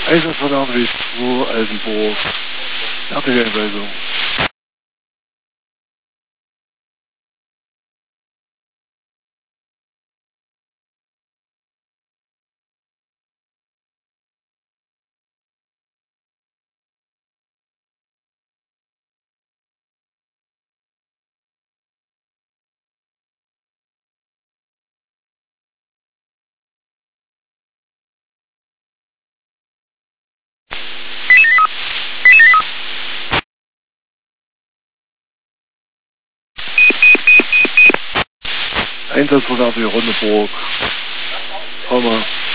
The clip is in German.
Einsatz von Nordwest 2, Altenburg. Artillerieanweisung. Einsatz von Artillerie Ronneburg. Hammer.